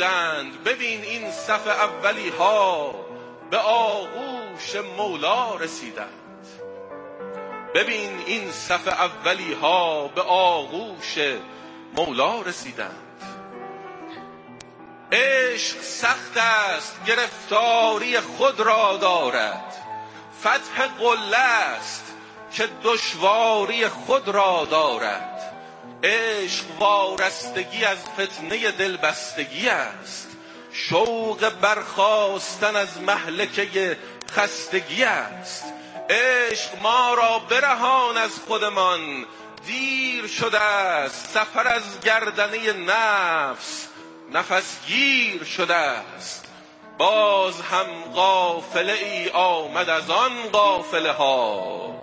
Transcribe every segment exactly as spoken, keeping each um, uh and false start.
بودند، ببین این صف اولی ها به آغوش مولا رسیدند. ببین این صف اولی ها به آغوش مولا رسیدند. عشق سخت است گرفتاری خود را دارد، فتح قله است که دشواری خود را دارد. عشق وارستگی از فتنه دلبستگی است، شوق برخاستن از مهلکه خستگی است. عشق ما را برهان از خودمان، دیر شده است سفر از گردنه نفس نفسگیر شده است. باز هم قافله ای آمد از آن قافله ها،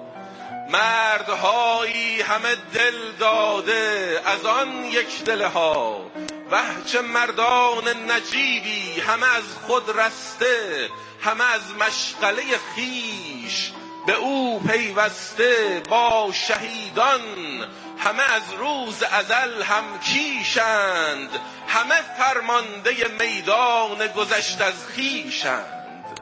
مردهایی همه دل داده از آن یک دله ها. وه چه مردان نجیبی همه از خود رسته، همه از مشغله خیش به او پیوسته. با شهیدان همه از روز ازل هم کیشند، همه فرمانده میدان گذشت از خیشند.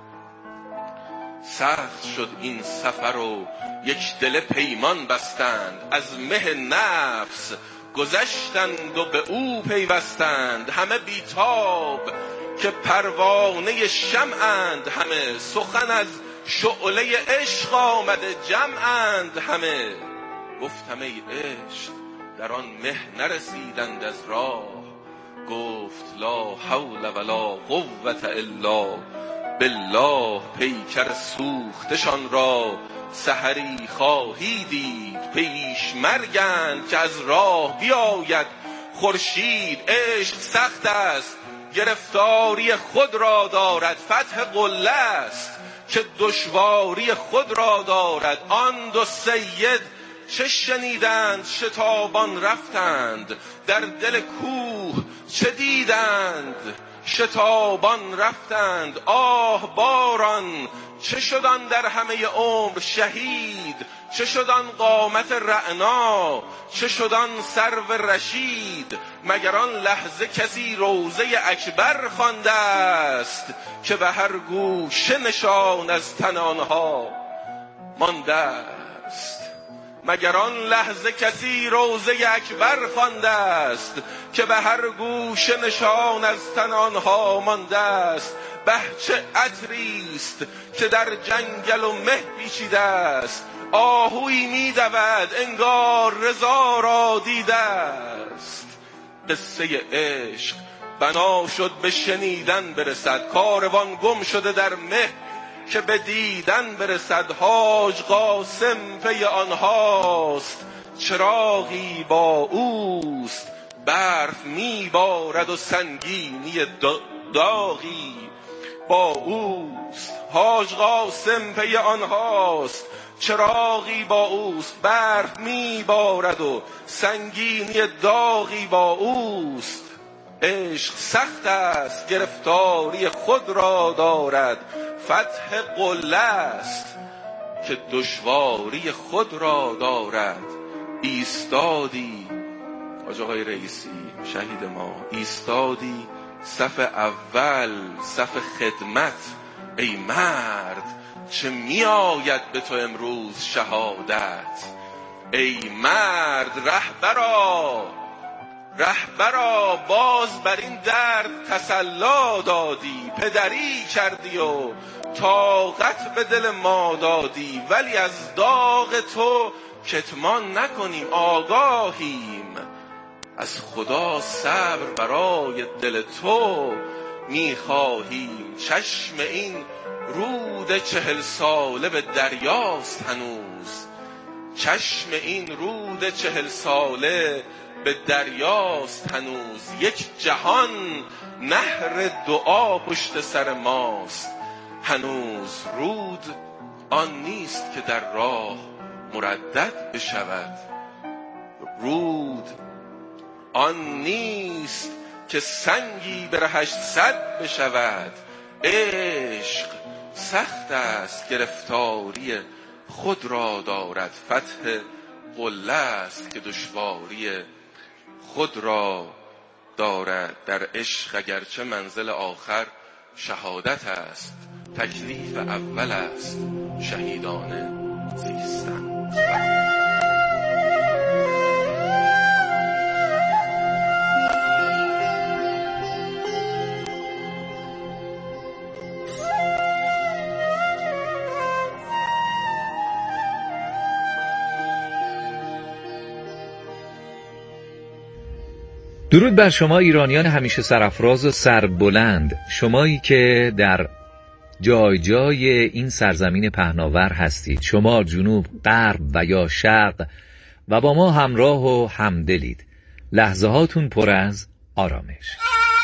سخت شد این سفر و یک دل پیمان بستند، از مه نفس گذشتند و به او پیوستند. همه بیتاب که پروانه شمعند، همه سخن از شعله عشق آمده جمعند. همه گفتم ای عشق در آن مه نرسیدند از راه، گفت لا حول ولا قوة الا بالله. پیکر سوختشان را سحری خواهی دید، پیش مرگند که از راه بیاید خورشید. عشق سخت است گرفتاری خود را دارد، فتح قله است که دشواری خود را دارد. آن دو سید چه شنیدند شتابان رفتند، در دل کوه چه دیدند شتابان رفتند. آه باران چه شدن در همه عمر شهید، چه شدن قامت رعنا، چه شدن سرو رشید. مگر آن لحظه کسی روضه اکبر خوانده است، که به هر گوشه نشان از تن آنها مانده است. مگر آن لحظه کسی روضه اکبر خوانده است، که به هر گوشه نشان از تن آنها مانده است. به چه عطریست که در جنگل و مه پیچیده است، آهویی میدود انگار رضا را دیده است. قصه عشق بنا شد به شنیدن برسد، کاروان گم شده در مه که به دیدن برسد. حاج قاسم پی آنهاست، چراغی با اوست، برف میبارد و سنگینی داغی با اوست. حاج قاسم پی آنهاست، چراغی با اوست، برف میبارد و سنگینی داغی با اوست. عشق سخت است گرفتاری خود را دارد، فتح قله است که دشواری خود را دارد. ایستادی حاج آقای رئیسی شهید ما، ایستادی صف اول صف خدمت، ای مرد چه می آید به تو امروز شهادت. ای مرد رهبرا رهبرا باز بر این درد تسلا دادی، پدری کردی و طاقت به دل ما دادی. ولی از داغ تو کتمان نکنیم، آگاهیم از خدا صبر برای دل تو میخواهیم. چشم این رود چهل ساله به دریاست هنوز، چشم این رود چهل ساله به دریاست هنوز. یک جهان نهر دعا پشت سر ماست هنوز. رود آن نیست که در راه مردد بشود، رود آن نیست که سنگی به رهش صد بشود. عشق سخت است گرفتاری خود را دارد، فتح قله است که دشواری خود را دارد در عشق اگرچه منزل آخر شهادت است، تکلیف اول است شهیدانه زیستن. درود بر شما ایرانیان همیشه سرافراز و سربلند، شمایی که در جای جای این سرزمین پهناور هستید، شمال، جنوب، غرب و یا شرق، و با ما همراه و همدلید. لحظه هاتون پر از آرامش.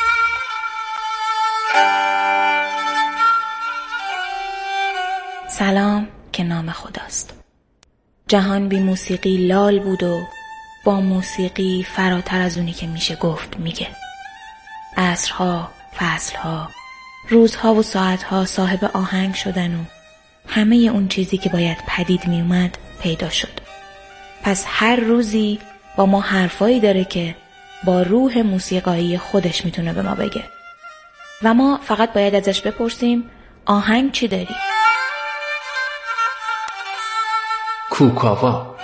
سلام که نام خداست. جهان بی موسیقی لال بود و با موسیقی فراتر از اونی که میشه گفت میگه. عصرها، فصلها، روزها و ساعتها صاحب آهنگ شدن و همه اون چیزی که باید پدید میومد پیدا شد. پس هر روزی با ما حرفایی داره که با روح موسیقایی خودش میتونه به ما بگه و ما فقط باید ازش بپرسیم آهنگ چی داری؟ کوکاوا.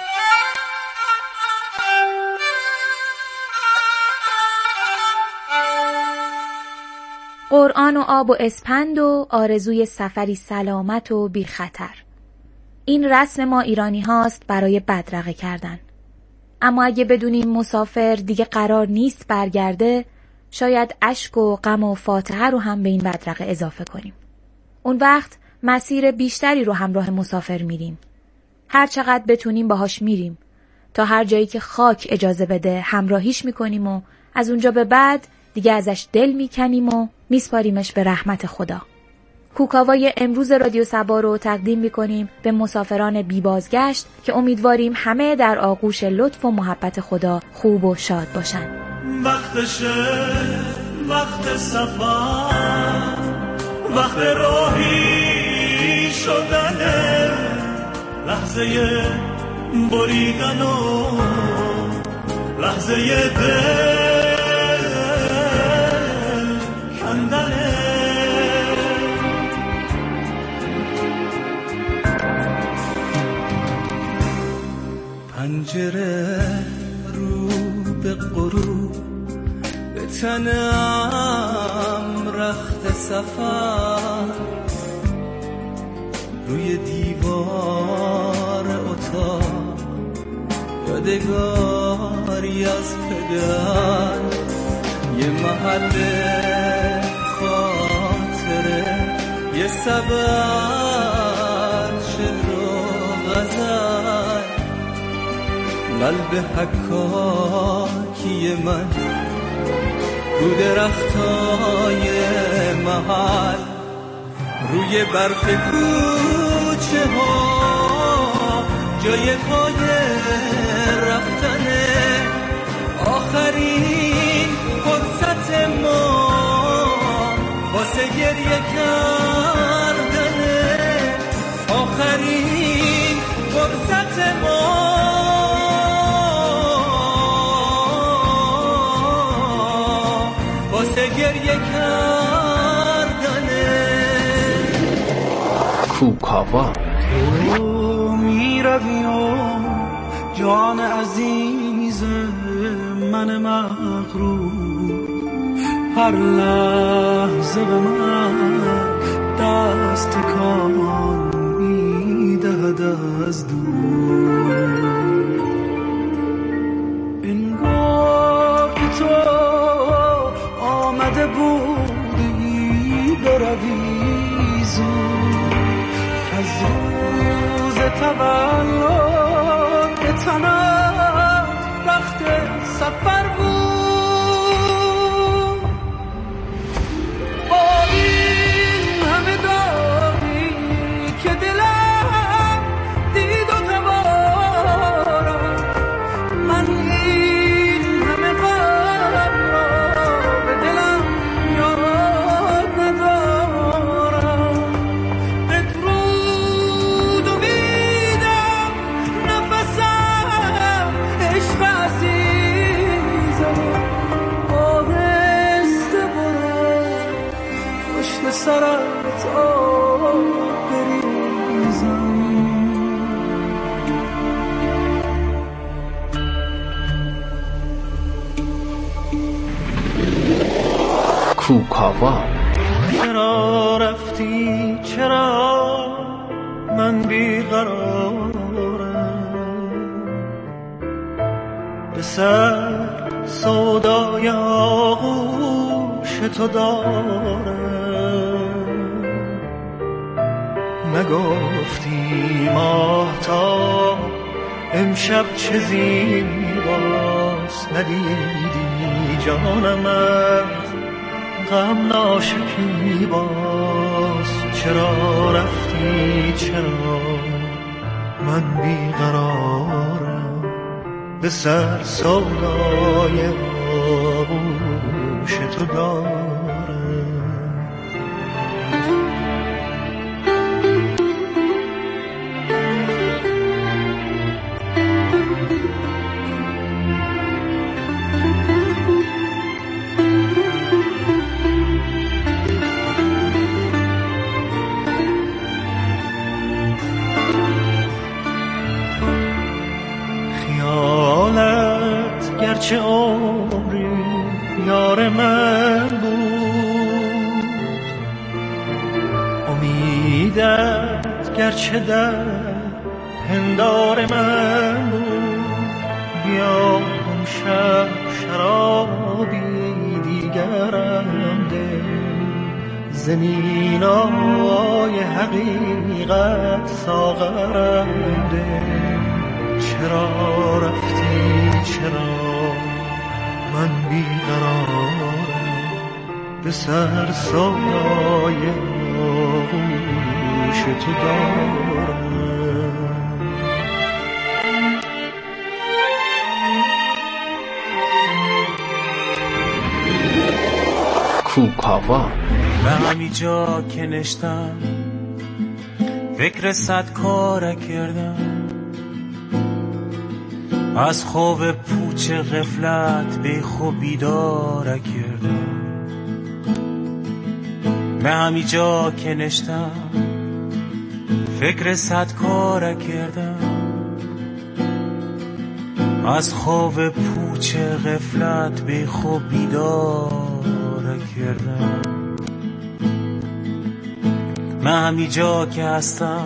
قرآن و آب و اسپند و آرزوی سفری سلامت و بی خطر. این رسم ما ایرانی هاست برای بدرقه کردن. اما اگه بدونیم مسافر دیگه قرار نیست برگرده، شاید اشک و غم و فاتحه رو هم به این بدرقه اضافه کنیم. اون وقت مسیر بیشتری رو همراه مسافر میریم. هر چقدر بتونیم باهاش میریم. تا هر جایی که خاک اجازه بده همراهیش میکنیم و از اونجا به بعد دیگه ازش دل میکنیم و میسپاریمش به رحمت خدا. کوکاوای امروز رادیو صبا رو تقدیم میکنیم به مسافران بی بازگشت که امیدواریم همه در آغوش لطف و محبت خدا خوب و شاد باشن. وقتشه، وقت سفر، وقت راهی شدنه، لحظه بریدن و لحظه دل کندنه. پنجره رو به غروب، به تنم رخت سفر، روی دیوار اتاق یادگاری از پدر، یه محل خاطره، یه سبر شعر و غزل، قلب حکاکی من رو درختای محل، روی برف کوچه ها جای پای رفتنه، آخرین فرصت ما واسه گریه کردنه، آخرین فرصت ما واسه گریه کردنه. کوکاوا. تو میروی و جان عزیز من مغرور، هر لحظه به من دست کان میدهد از دور، انگار که تو آمده بودی بروی زود، از روز تولد به تنم رخت سفر بود، با این همه داری که دلم دید و تبارم، من این همه غم را به دلم یاد ندارم، بدرود و بیدم سرت آب بریزم. کوکاوا. چرا رفتی چرا من بیقرارم، به سر سودای آغوش تو دارم. نگفتی ماهتاب امشب چه زیباست، ندیدی جانم از غم ناشکیباست. چرا رفتی چرا من بیقرارم، به سر سودای آغوش تو دارم. گرچه عمری یار من بود، امیدت گرچه در پندار من بود. بیا اون شب شرابی دیگرم ده، زمینای حقیقت ساغرم ده. چرا رفتی چرا من بیقرارم، به سر سایه آغوش تو دارم. کوکاوا. به همی جا که نشتم فکر صد کار کردم، از خواب پوچ غفلت به خوب بیدار کردم. به همی جا که نشتم فکر صد کار کردم، از خواب پوچ غفلت به خوب بیدار کردم. من همی جا که هستم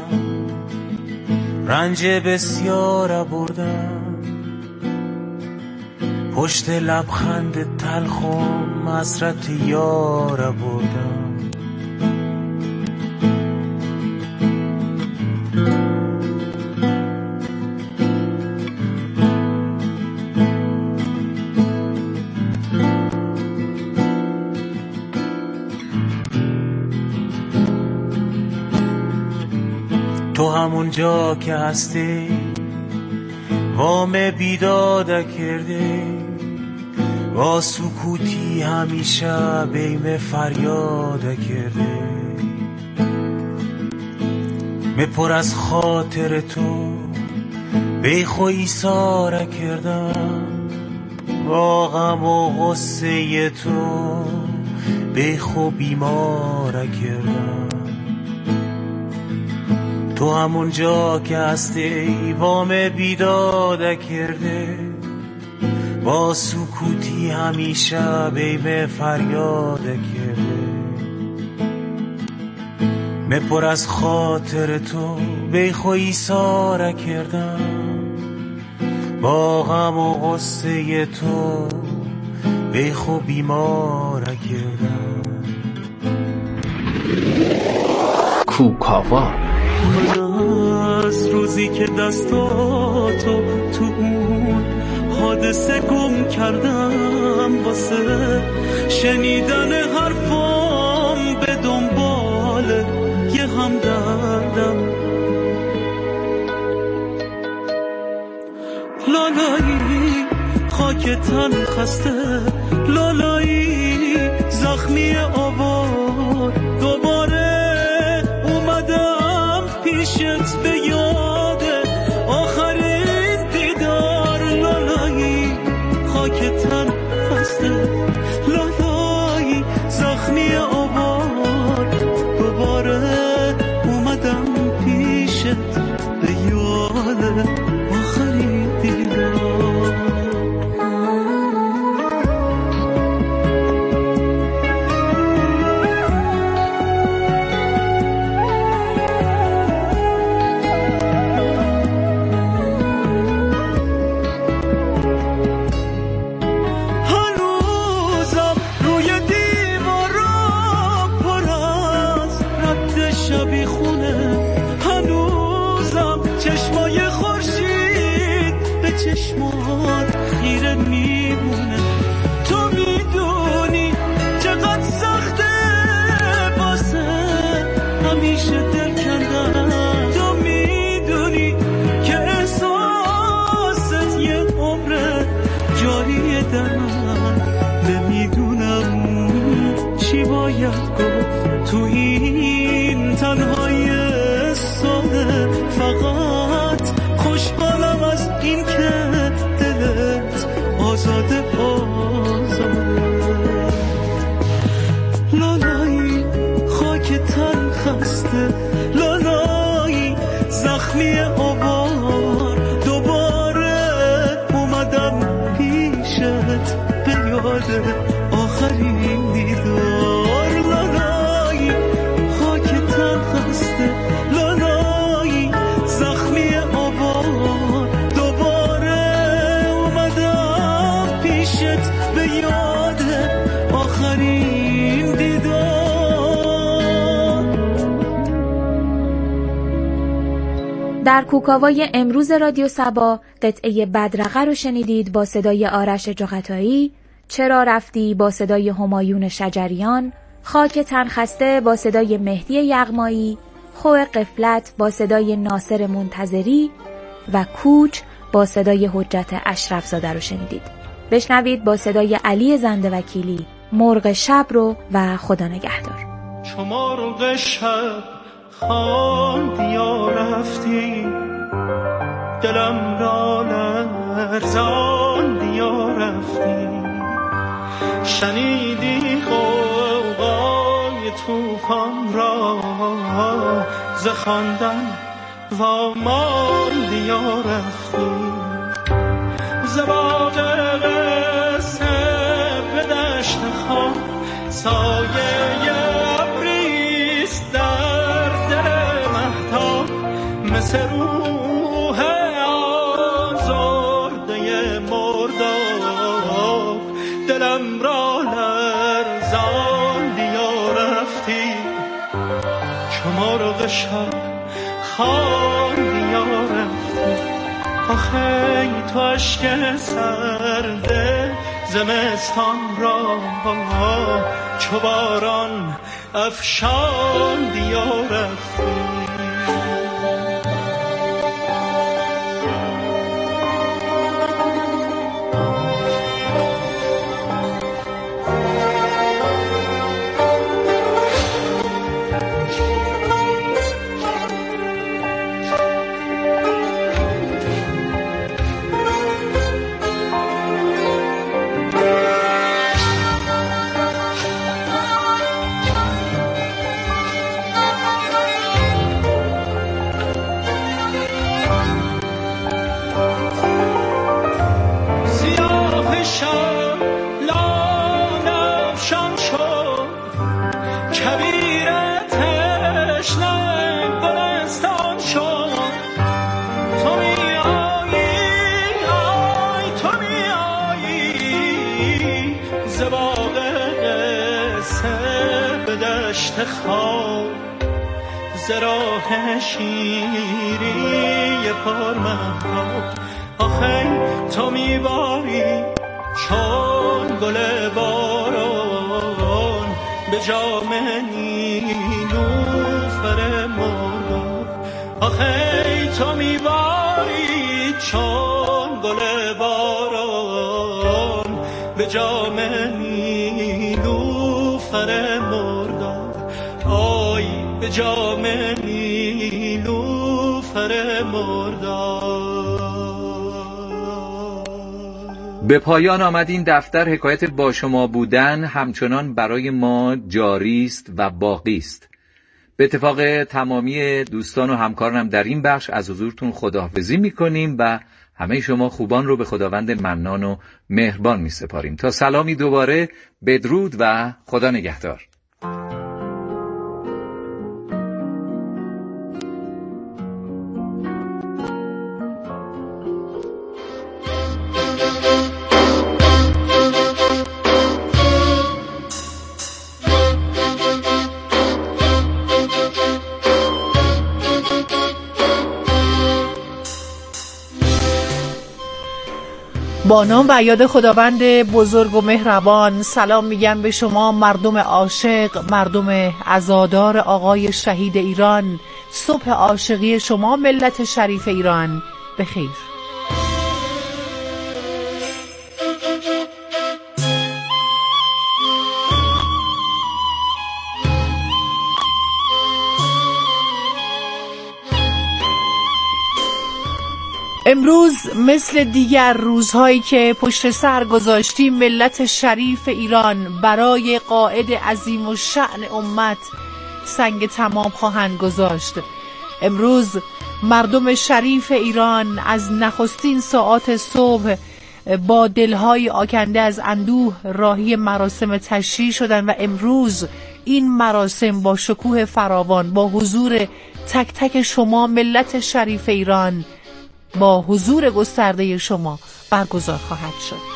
رنج بسیار بردم، پشت لبخند تلخم حسرت یار بردم. تو همون جا که هستی وام بیداد کرده، با سکوتی همیشه بیم فریاد کرده. می پر از خاطر تو بیخو ایثار کردم، با غم و غصه تو بیخو بیمار کردم. تو همون جا که هستی وام بیداد کرده، با سکوتی همیشه بیم فریاد کرده. می پر از خاطر تو بیخو ایثار کردم، با غم و غصه تو بیخو بیمار کردم. کوکاوا. من از روزی که دستاتو تو اون حادثه گم کردم، واسه شنیدن حرفام به دنبال یه همدردم. لالایی خاک تن خسته، لالایی زخمی آوار، دوباره اومدم پیشت به یاد آخرین دیدار. لالایی خاک تن خسته، لالایی زخمی آوار، پیش دل کندم. تو میدونی که احساست یه عمره جاریه در من، نمیدونم چی باید گفت تو این تنهای ساده. فقط خوشحالم از این که دلت آزاده آزاده. لالایی خاک تن خسته، لالایی زخمی آوار، دوباره اومدم پیشت به یاد آخرین دیدار. لالایی خاک تن خسته، لالایی زخمی آوار، دوباره اومدم پیشت به یاد آخرین دیدار. در کوکاوای امروز رادیو سبا قطعه بدرقه رو شنیدید با صدای آرش جغتایی، چرا رفتی با صدای همایون شجریان، خاک تنخسته با صدای مهدی یغمایی، خو قفلت با صدای ناصر منتظری و کوچ با صدای حجت اشرف زاده رو شنیدید. بشنوید با صدای علی زنده وکیلی مرغ شب رو و خدا نگهدار. چو مرغ شب خواندی یا رفتی، دلم را لرزاندی یا رفتی. شنیدی غوغای طوفان را، ز خواندن واماندی یا رفتی. ز باغ قصه به دشت خام سایه ابریست در دل مهتاب، مثل روح آزرده مرداب. دلم را لرزاندی یا رفتی، چو مرغ شب خواندی یا رفتی. آخه تو عشق سرده زمستان را، چو باران افشاندی یا رفتی. زراه شیری پر مهتاب. آخه تو میباری چون گل باران، به جام نیلوفر مرغاب. آخه تو میباری چون گل باران، به جام نیلوفر مرغاب. آی به جام نیلوفر مرداب. به پایان آمد این دفتر. حکایت با شما بودن همچنان برای ما جاری است و باقی است. به اتفاق تمامی دوستان و همکارانم در این بخش از حضورتون خداحافظی میکنیم و همه شما خوبان رو به خداوند منان و مهربان میسپاریم. تا سلامی دوباره، بدرود و خدا نگهدار. با نام و یاد خداوند بزرگ و مهربان سلام میگم به شما مردم عاشق، مردم عزادار آقای شهید ایران. صبح عاشقی شما ملت شریف ایران بخیر. امروز مثل دیگر روزهایی که پشت سر گذاشتیم ملت شریف ایران برای قائد عظیم و شأن امت سنگ تمام خواهند گذاشت. امروز مردم شریف ایران از نخستین ساعات صبح با دلهای آکنده از اندوه راهی مراسم تشییع شدند و امروز این مراسم با شکوه فراوان با حضور تک تک شما ملت شریف ایران با حضور گسترده شما برگزار خواهد شد.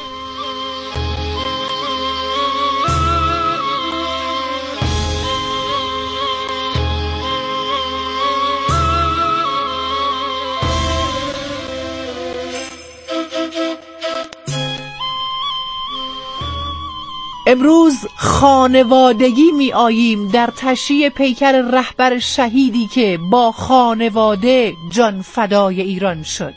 امروز خانوادگی می آییم در تشییع پیکر رهبر شهیدی که با خانواده جان فدای ایران شد.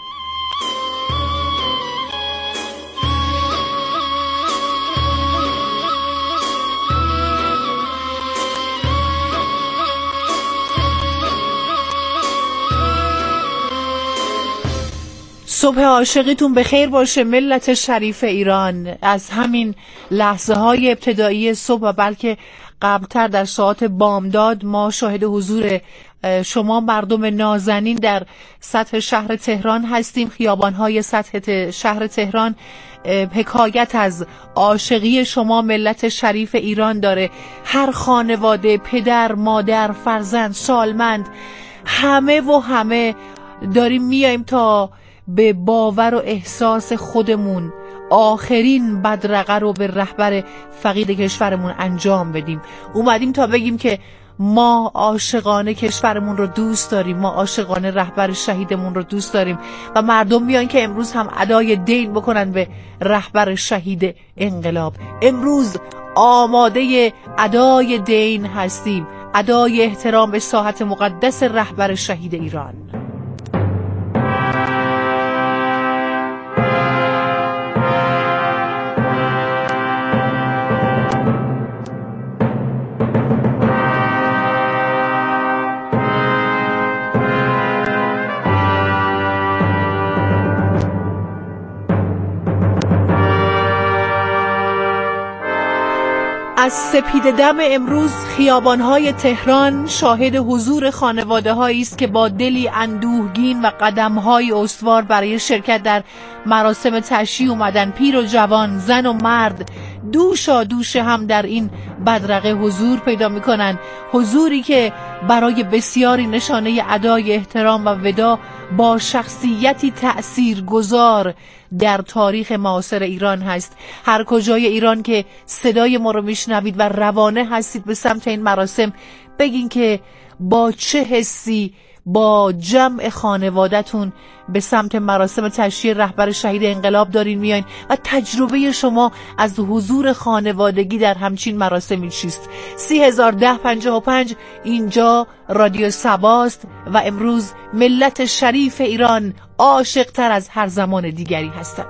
صبح عاشقیتون بخیر باشه ملت شریف ایران. از همین لحظه های ابتدایی صبح و بلکه قبلتر در ساعات بامداد ما شاهد حضور شما مردم نازنین در سطح شهر تهران هستیم. خیابان‌های سطح شهر تهران حکایت از عاشقی شما ملت شریف ایران داره. هر خانواده، پدر، مادر، فرزند، سالمند، همه و همه داریم میایم تا به باور و احساس خودمون آخرین بدرقه رو به رهبر فقید کشورمون انجام بدیم. اومدیم تا بگیم که ما عاشقانه کشورمون رو دوست داریم، ما عاشقانه رهبر شهیدمون رو دوست داریم و مردم میان که امروز هم ادای دین بکنن به رهبر شهید انقلاب. امروز آماده ادای دین هستیم، ادای احترام به ساحت مقدس رهبر شهید ایران. از سپید دم امروز خیابان‌های تهران شاهد حضور خانواده‌هایی است که با دلی اندوهگین و قدم‌های استوار برای شرکت در مراسم تشییع اومدن. پیر و جوان، زن و مرد دوشا دوش هم در این بدرقه حضور پیدا می‌کنن. حضوری که برای بسیاری نشانه ادای احترام و ودا با شخصیتی تأثیرگذار در تاریخ معاصر ایران هست. هر کجای ایران که صدای ما رو میشنوید و روانه هستید به سمت این مراسم، بگین که با چه حسی با جمع خانوادتون به سمت مراسم تشییع رهبر شهید انقلاب دارین میاین و تجربه شما از حضور خانوادگی در همچین مراسمی چیست؟ سی هزار ده پنجاه و پنج اینجا رادیو سباست و امروز ملت شریف ایران عاشق تر از هر زمان دیگری هستند.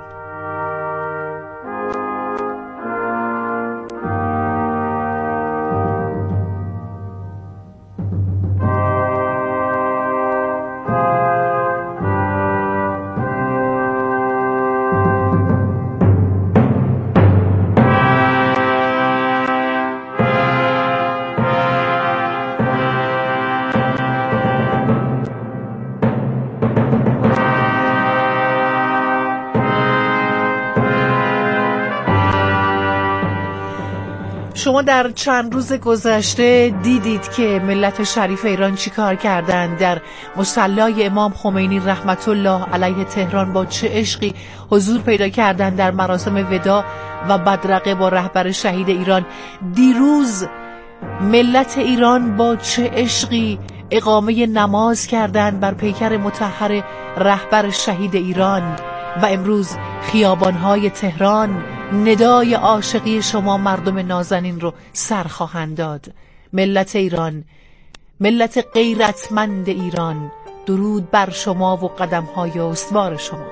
شما در چند روز گذشته دیدید که ملت شریف ایران چی کار کردن در مصلی امام خمینی رحمت الله علیه تهران، با چه عشقی حضور پیدا کردن در مراسم وداع و بدرقه با رهبر شهید ایران. دیروز ملت ایران با چه عشقی اقامه نماز کردند بر پیکر مطهر رهبر شهید ایران. و امروز خیابانهای تهران ندای عاشقی شما مردم نازنین رو سر خواهند داد. ملت ایران، ملت غیرتمند ایران، درود بر شما و قدم‌های استوار شما.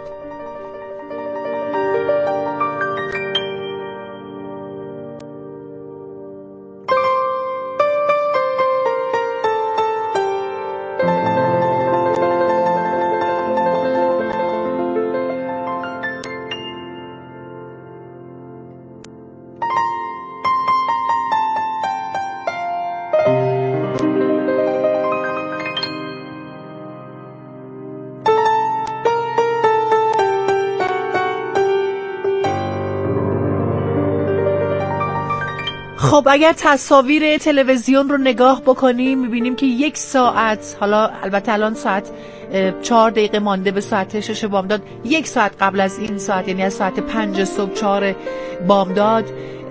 خب اگر تصاویر تلویزیون رو نگاه بکنیم میبینیم که یک ساعت، حالا البته الان ساعت چهار دقیقه مانده به ساعت شش بامداد، یک ساعت قبل از این ساعت، یعنی از ساعت پنج صبح چهار بامداد،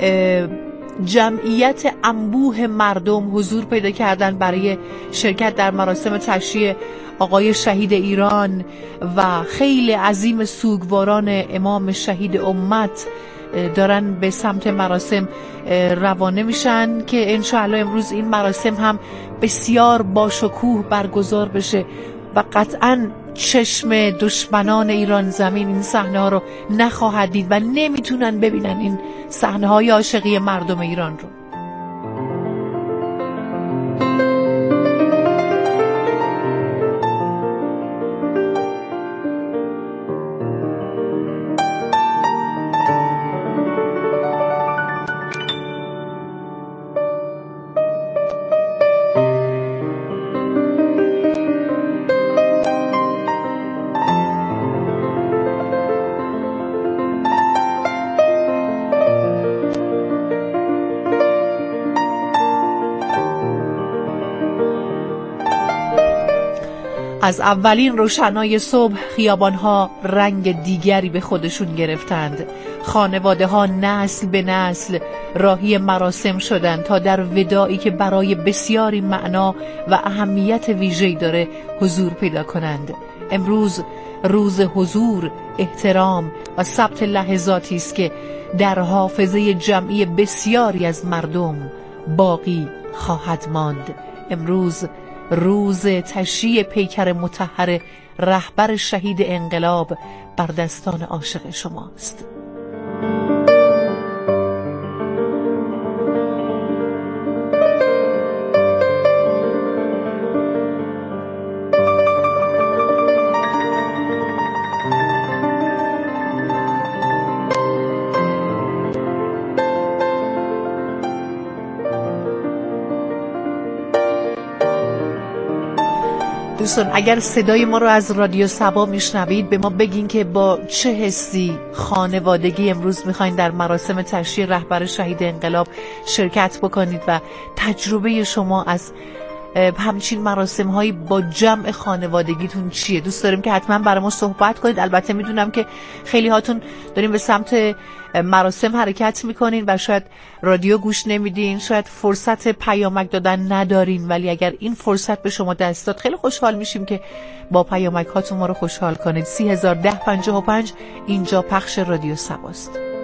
جمعیت انبوه مردم حضور پیدا کردن برای شرکت در مراسم تشییع آقای شهید ایران و خیلی عظیم سوگواران امام شهید امت دارن به سمت مراسم روانه میشن که انشاءالله امروز این مراسم هم بسیار با شکوه برگزار بشه و قطعاً چشم دشمنان ایران زمین این صحنه ها رو نخواهد دید و نمیتونن ببینن این صحنه های عاشقی مردم ایران رو. از اولین روشنای صبح خیابان‌ها رنگ دیگری به خودشون گرفتند. خانواده‌ها نسل به نسل راهی مراسم شدند تا در وداعی که برای بسیاری معنا و اهمیت ویژه‌ای داره حضور پیدا کنند. امروز روز حضور، احترام و ثبت لحظاتی است که در حافظه جمعی بسیاری از مردم باقی خواهد ماند. امروز روز تشییع پیکر مطهر رهبر شهید انقلاب بر دستان عاشق شماست. دوستان اگر صدای ما رو از رادیو صبا میشنوید به ما بگین که با چه حسی خانوادگی امروز میخواین در مراسم تشییع رهبر شهید انقلاب شرکت بکنید و تجربه شما از همچین مراسم هایی با جمع خانوادگیتون چیه. دوست داریم که حتما برای ما صحبت کنید. البته میدونم که خیلی هاتون داریم به سمت مراسم حرکت میکنین و شاید رادیو گوش نمیدین، شاید فرصت پیامک دادن ندارین، ولی اگر این فرصت به شما دست داد خیلی خوشحال میشیم که با پیامک هاتون ما رو خوشحال کنید. سی هزار ده پنجاه و پنج اینجا پخش رادیو صباست.